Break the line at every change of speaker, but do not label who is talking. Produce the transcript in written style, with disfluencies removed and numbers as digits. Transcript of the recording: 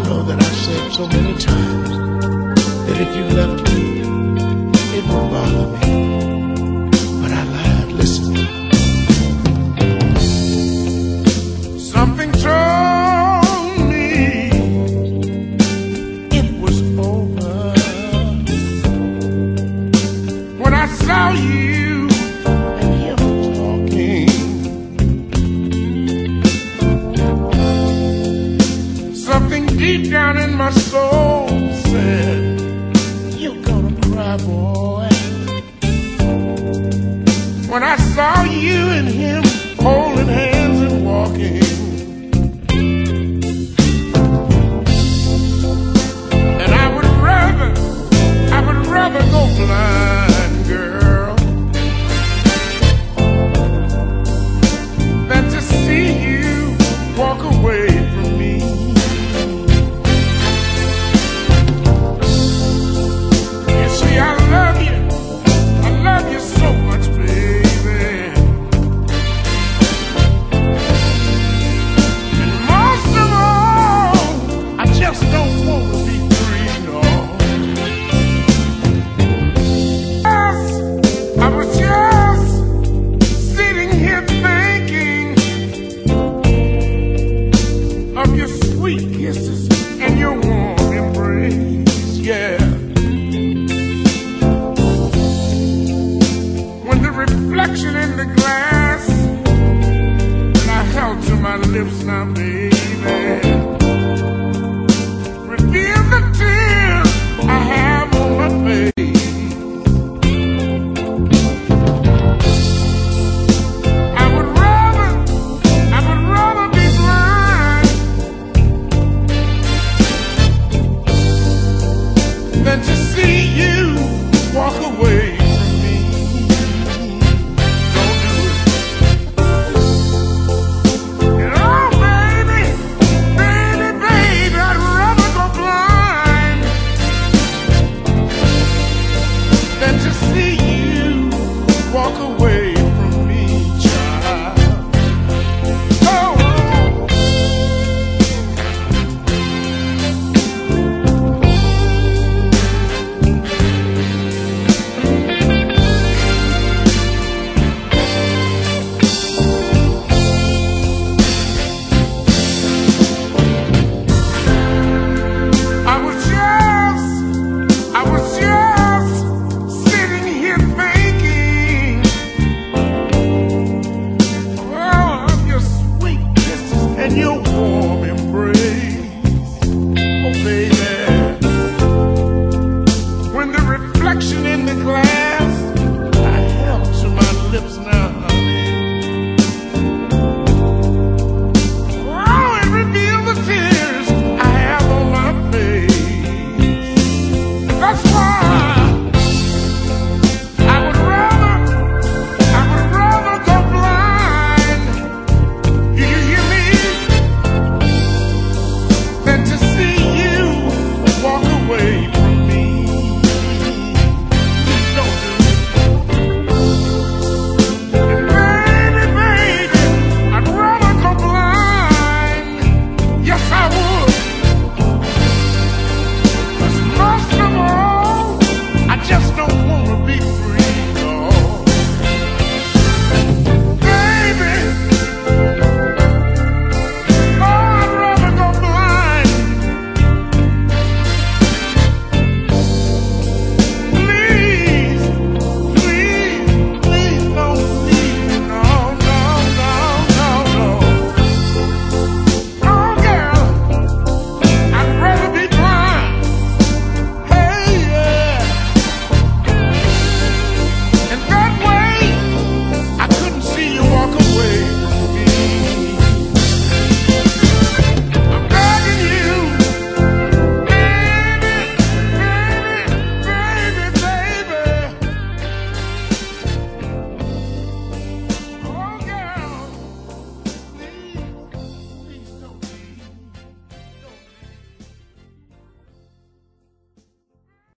know that I've said so many times that if you left me, it would bother me. But I lied. Listen. Something told me it was over when I saw you and him talking. Something deep down in my soul said, you're gonna cry, boy. When I saw you and him holding hands and walking, and I would rather go blind, girl, than to see you walk away from me. You see, I love you so much, baby. And most of all, I just don't want to be free, no. I was just sitting here thinking of your sweet kisses and your warm embrace, yeah. When the reflection in the glass and I held to my lips now, baby, reveal the tears I have on my face. I would rather be blind than to see you walk away from me. Don't do it. And oh, baby, I'd rather go blind than to see you walk away.